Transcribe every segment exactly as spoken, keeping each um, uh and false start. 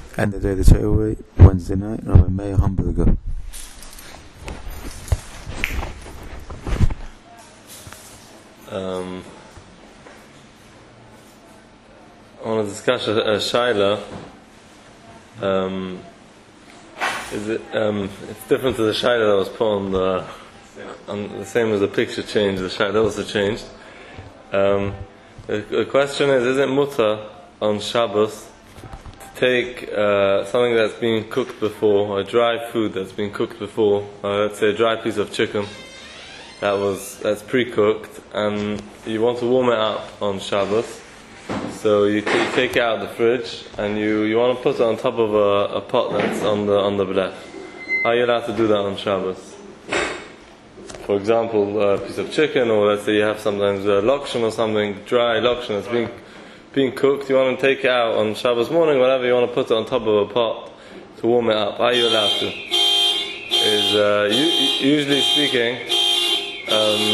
And the day the takeaway, Wednesday night, Rabbi Meir Hamburger. Um, I want to discuss a, a shaila. Um, is it? Um, it's different to the shaila that was put on the, on the same as the picture changed. The shaila also changed. Um, the, the question is: is it mutter on Shabbos to take uh, something that's been cooked before, a dry food that's been cooked before? Uh, let's say a dry piece of chicken that was that's pre-cooked, and you want to warm it up on Shabbos. So you, t- you take it out of the fridge, and you, you want to put it on top of a, a pot that's on the on the blech. Are you allowed to do that on Shabbos? For example, a piece of chicken, or let's say you have sometimes a lokshen or something, dry lokshen that's being being cooked. You want to take it out on Shabbos morning, whatever. You want to put it on top of a pot to warm it up. Are you allowed to? Is uh, u- usually speaking, um,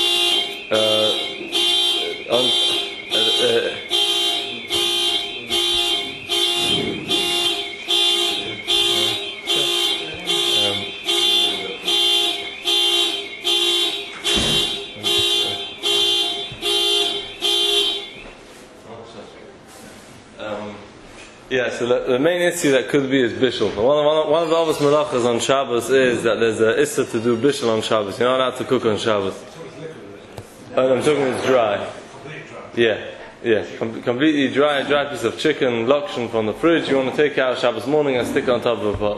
uh, on. Uh, uh, Yeah, so the, the main issue that could be is bishul. One, one, one of the obvious melachas on Shabbos is that there's a issa to do bishul on Shabbos. You're not allowed to cook on Shabbos. And I'm talking it's dry. Yeah, yeah, Com- completely dry, a dry piece of chicken, lokshen from the fridge. You want to take it out Shabbos morning and stick it on top of a pot.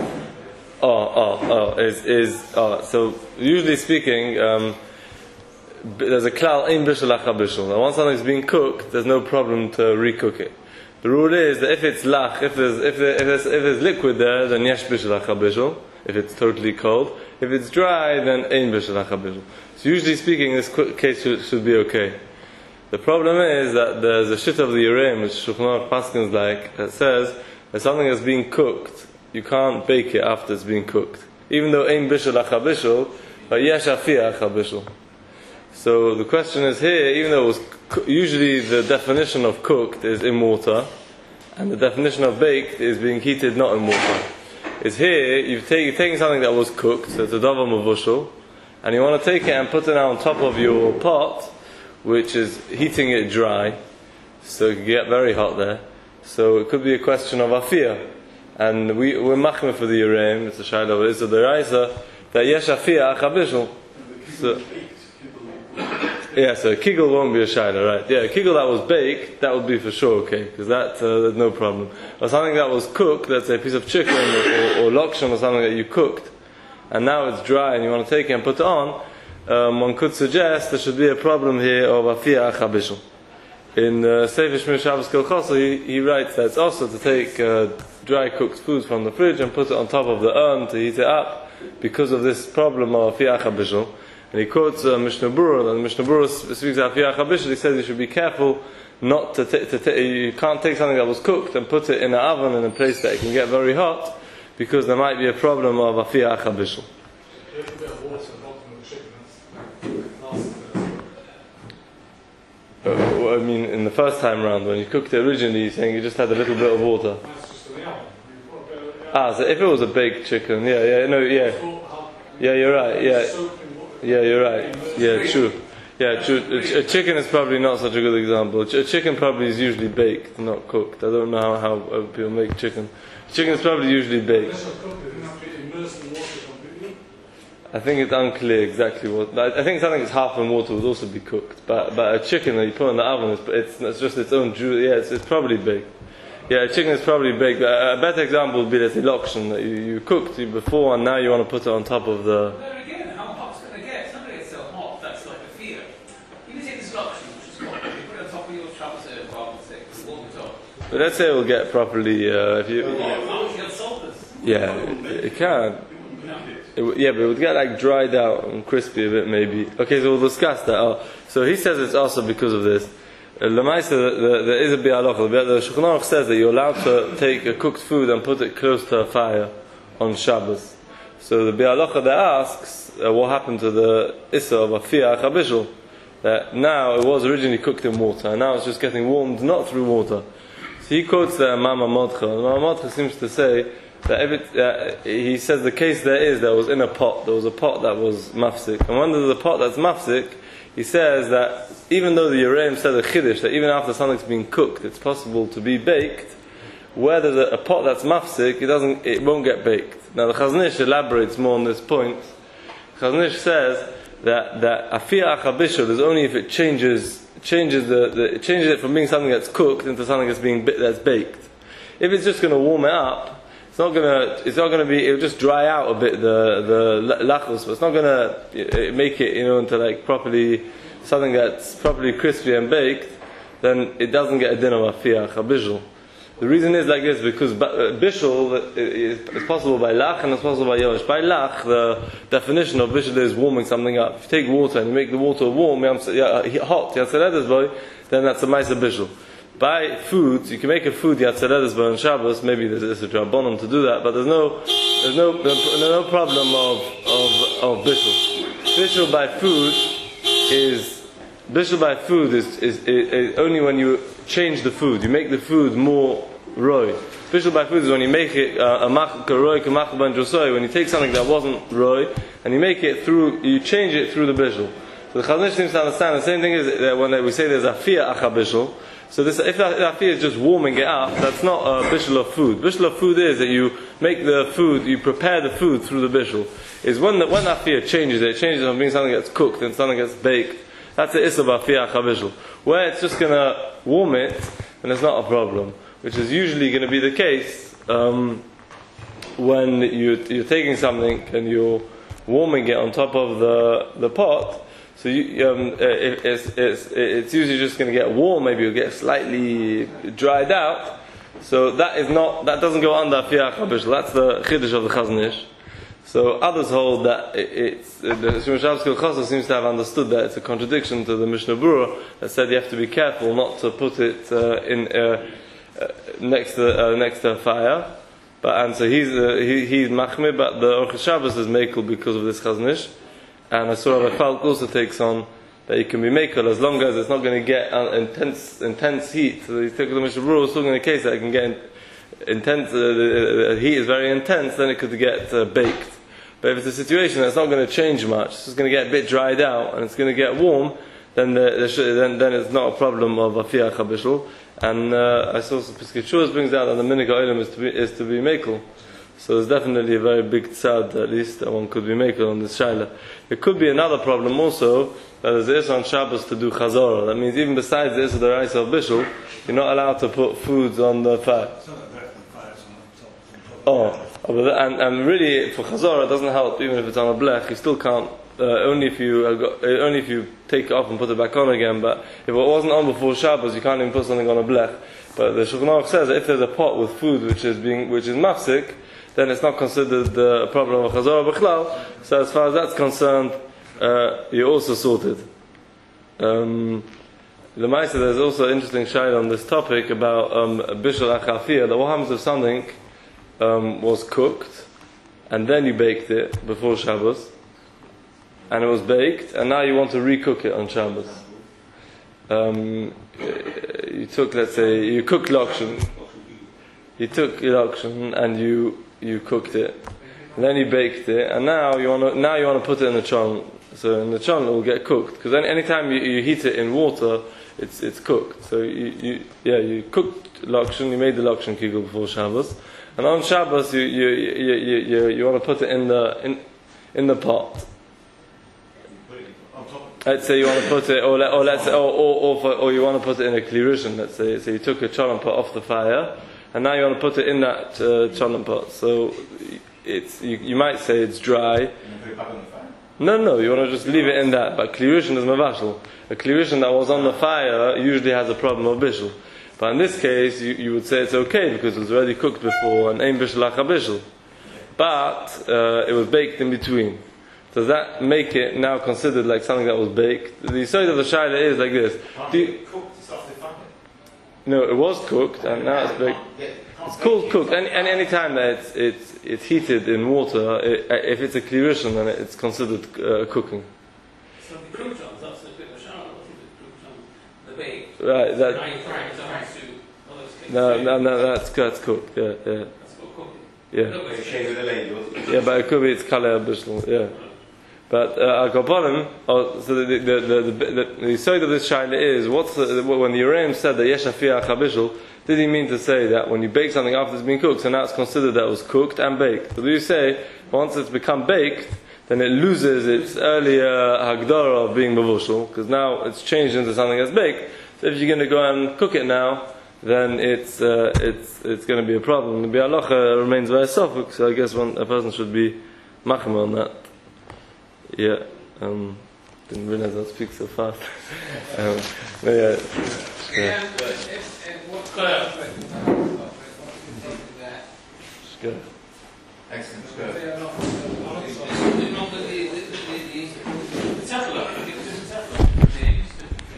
Oh, oh, oh, is is oh. So usually speaking, um, there's a klal ein bishul lacha bishul. And once something's being cooked, there's no problem to recook it. The rule is that if it's lach, if there's if, there, if there's if there's liquid there, then yesh bishul lacha bishul. If it's totally cold, if it's dry, then ein bishul lacha bishul. So usually speaking, this case should, should be okay. The problem is that there's a shit of the Urim, which Shulchan Aruch paskins like, that says that something that's being cooked, you can't bake it after it's being cooked, even though ein bishul lacha bishul, but yesh afiyah lacha bishul. So the question is here, even though it was usually the definition of cooked is in water, and the definition of baked is being heated not in water. Is here you've take, you're taking something that was cooked, so it's a davar mavushal, and you want to take it and put it on top of your pot, which is heating it dry, so it can get very hot there. So it could be a question of afiyah, and we, we're machmir for the Urim, it's a shayla of Isser D'Oraisa, that yesh afiyah acha bishul. So yeah, so kigel won't be a shayla, right? Yeah, kigel that was baked, that would be for sure okay, because that uh, there's no problem. Or something that was cooked, let's say a piece of chicken or, or, or lokshen or something that you cooked, and now it's dry and you want to take it and put it on, um, one could suggest there should be a problem here of afiyah acha bishul. In uh, Sefer Shmir Shabbos Kolchoso, he, he writes that it's also to take uh, dry cooked food from the fridge and put it on top of the urn to heat it up because of this problem of afiyah acha bishul. And he quotes uh, Mishnah Berurah, and Mishnah Berurah speaks of afiyah acha bishul. He says you should be careful not to, t- to t- you can't take something that was cooked and put it in an oven in a place that it can get very hot, because there might be a problem of afiyah acha bishul. Uh, well, I mean, in the first time round, when you cooked it originally, you're saying you just had a little bit of water. Ah, so if it was a baked chicken, yeah, yeah, no, yeah, yeah, you're right, yeah. Yeah, you're right. Yeah, true. Yeah, true. A, a chicken is probably not such a good example. A chicken probably is usually baked, not cooked. I don't know how, how people make chicken. Chicken is probably usually baked. I think it's unclear exactly what. I think something that's half in water would also be cooked. But but a chicken that you put in the oven, is, it's, it's just its own juice. Yeah, it's, it's probably baked. Yeah, a chicken is probably baked. But a better example would be let's say lokshen that you, you cooked before and now you want to put it on top of the. But let's say it will get properly. Uh, if you, yeah, it, it can. It, yeah, but it would get like dried out and crispy a bit, maybe. Okay, so we'll discuss that. Oh, so he says it's also because of this. Lamaisa, uh, there is a bi'alocha. The Shulchan Aruch says that you're allowed to take a cooked food and put it close to a fire on Shabbos. So the bi'alocha that asks uh, what happened to the issa of afiyah acha bishul. That now it was originally cooked in water, and now it's just getting warmed not through water. So he quotes the Mama Modcha. Mama Modcha seems to say that if it, uh, he says the case there is that was in a pot. There was a pot that was mafsik, and when there's a pot that's mafsik, he says that even though the Yereim said the Chiddush that even after something's been cooked, it's possible to be baked. Where there's a, a pot that's mafsik, it doesn't, it won't get baked. Now the Chazon Ish elaborates more on this point. Chazon Ish says that that afia achabishul is only if it changes changes the, the it changes it from being something that's cooked into something that's being that's baked. If it's just going to warm it up, it's not going to it's not going to be it'll just dry out a bit the the lachos, but it's not going to make it, you know, into like properly something that's properly crispy and baked. Then it doesn't get a din of afia achabishul. The reason is like this, because bishul is possible by lach and it's possible by yosh. By lach, the definition of bishul is warming something up. If you take water and you make the water warm, hot, then that's a ma'aser bishul. By foods, you can make a food yatzeredes on Shabbos. Maybe there's a drabonon to do that, but there's no, there's no, there's no problem of of of bishul. Bishul by food is bishul by food is, is, is, is only when you change the food. You make the food more roy. Bishul by food is when you make it uh, a mach roy kamach ben josoy. When you take something that wasn't roy and you make it through, you change it through the bishul. So the Chazon Ish seems to understand the same thing is that when we say there's a afia acha bishul. So this, if that afia is just warming it up, that's not a bishul of food. Bishul of food is that you make the food, you prepare the food through the bishul. Is when the, when the afia changes it, it changes from being something that's cooked and something that's baked. That's the issa of afia acha bishul. Where it's just going to warm it, and it's not a problem, which is usually going to be the case um, when you, you're taking something and you're warming it on top of the the pot. So you, um, it, it's, it's, it's usually just going to get warm. Maybe you'll get slightly dried out. So that is not that doesn't go under afia acha bishul. That's the chiddush of the Chazon Ish. So others hold that it, it's the Shimon Shabbos Kol Chosser seems to have understood that it's a contradiction to the Mishnah Berurah that said you have to be careful not to put it uh, in uh, uh, next to uh, next to a fire. But and so he's uh, he, he's machmir, but the Orchos Shabbos is mekel because of this Chazon Ish. And I saw Rav Falk also takes on that you can be mekel as long as it's not going to get uh, intense intense heat. So he took the Mishnah Berurah still in the case that it can get in, intense. Uh, the, the heat is very intense, then it could get uh, baked. But if it's a situation that's not going to change much, it's just going to get a bit dried out and it's going to get warm, then the, the, then then it's not a problem of afia acha bishul. And uh, I saw Piskei Teshuvos brings out that the minig ha'olam is to be is to be mekel. So there's definitely a very big tzad, at least, that one could be mekel on this shaila. There could be another problem also, that there's the issue on Shabbos to do chazorah. That means even besides the issue of the rice of bishul, you're not allowed to put foods on the fire. Oh. And, and really, for chazorah, it doesn't help. Even if it's on a blech, you still can't. Uh, only if you uh, got, uh, only if you take it off and put it back on again. But if it wasn't on before Shabbos, you can't even put something on a blech. But the Shulchan Aruch says that if there's a pot with food which is being which is mafsik, then it's not considered uh, a problem of chazorah b'chlal. So as far as that's concerned, uh, you're also sorted. Um, the Ma'aser, there's also an interesting shayla on this topic about um, bishul acha afia. That what happens if something Um, was cooked, and then you baked it before Shabbos, and it was baked, and now you want to recook it on Shabbos. Um, you took, let's say, you cooked lakshan, you took lakshan, and you you cooked it, and then you baked it, and now you want to now you want to put it in the chan. So in the chan it will get cooked, because any anytime you, you heat it in water, it's it's cooked. So you, you yeah you cooked lakshan, you made the lakshan kigul before Shabbos. And on Shabbos, you you you you, you, you want to put it in the in in the pot. Let's say you want to put it, or let, or let's say, or or or, for, or you want to put it in a klirishin. Let's say, so you took a cholent pot off the fire, and now you want to put it in that uh, cholent pot. So it's you, you might say it's dry. No, no, you want to just leave it in that. But klirishin is mavashal. A klirishin that was on the fire usually has a problem of bishul. But in this case, you, you would say it's okay because it was already cooked before and ein bishul acha bishul. But uh, it was baked in between. Does that make it now considered like something that was baked? The side of the shaila is like this. Do you, no, it was cooked and now it's baked. It's called cooked. Any any, any time that it's it's it's heated in water, it, if it's a klirishin, then it's considered uh, cooking. So the croutons, that's the bit of the bake. Right, that. Now you're frying, so I to, well, No, no, no, that's that's cooked. Yeah, yeah, yeah. Yeah, but it could be it's kaleh bishul. Yeah, but al kapanim. Oh, so the the the the, the, the side of this shaila is what's the, when the Urim said that yesh afiyah chabishul. Did he mean to say that when you bake something after it's been cooked, so now it's considered that it was cooked and baked? Or do you say once it's become baked, then it loses its earlier hagdara of being mavushal, because now it's changed into something that's baked. So if you're going to go and cook it now, then it's uh, it's it's going to be a problem. The bi'alacha remains very suffolk, so I guess one a person should be macham on that. Yeah, um, didn't realize I'd speak so fast. um, but yeah, yeah. And, uh, if, and what kind of Good. Excellent. Good.